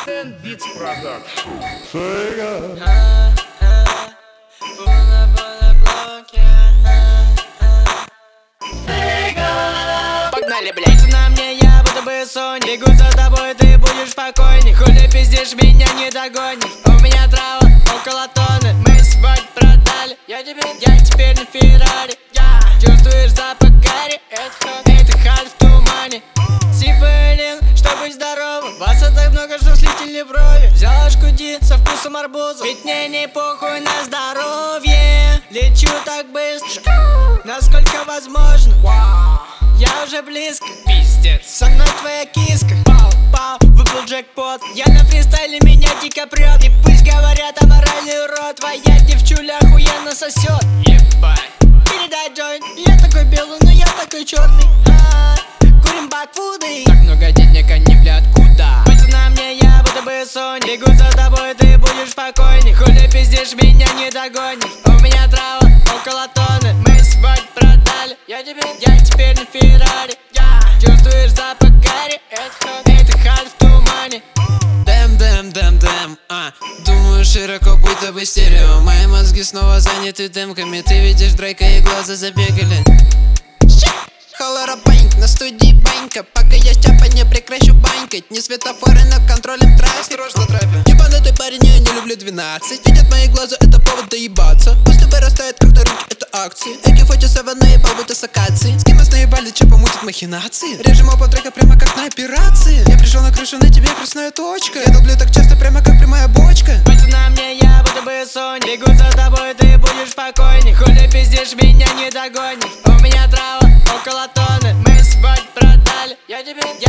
10 Beats Production. Погнали, блядь. На мне я будто бы сон. Бегу за тобой, ты будешь спокойней. Хули пиздишь, меня не догонишь. У меня трава около тонны. Мы сегодня продали. Я теперь на Феррари. Чувствуешь запах гари? Это хат в тумане. Сипелин, чтобы быть здоровым. Вас так много, что слетели брови. Взяла шкуди со вкусом арбуза. Ведь мне не похуй на здоровье. Лечу так быстро, насколько возможно. Я уже близко, пиздец. Со мной твоя киска. Пау, выпал джекпот. Я на фристайле, меня дико прет. И пусть говорят, аморальный урод. Твоя девчуля охуенно сосет. Ебать. Передай джойнт. Я такой белый, но я такой черный. Курим бакфуды. Так много денег, они, блядь, куда? Будь на мне, я будто бы сон. Бегу за тобой, ты будешь спокойней. Хули пиздишь, меня не догонишь. У меня трава около тонны. Мы сегодня продали. Я теперь на Феррари. Чувствуешь запах гари? Это хат в тумане. Дэм, думаю широко, будто бы стерео. Мои мозги снова заняты демками. Ты видишь Дрейка и глаза забегали. Холора баньк, на студии банька. Пока я стяпа, не прекращу банькать. Не светофоры, но контролем трафик. Осторожно, трафик. Ебанутый парень, я не люблю 12. Видят мои глаза, это повод доебаться. Пусть вырастает, как на руки, это акции. AK-47 наебал, будто с акации. С кем мы наебали, че помутит махинации. Режем оба трека прямо как на операции. Я пришел на крышу, на тебе красная точка. Я долблю так часто, прямо как прямая бочка. Будь на мне, я будто бы сон. Бегу за тобой, ты будешь спокойней. Хули пиздишь, меня не догонишь. У меня трава около тонны. Мы сегодня продали. Я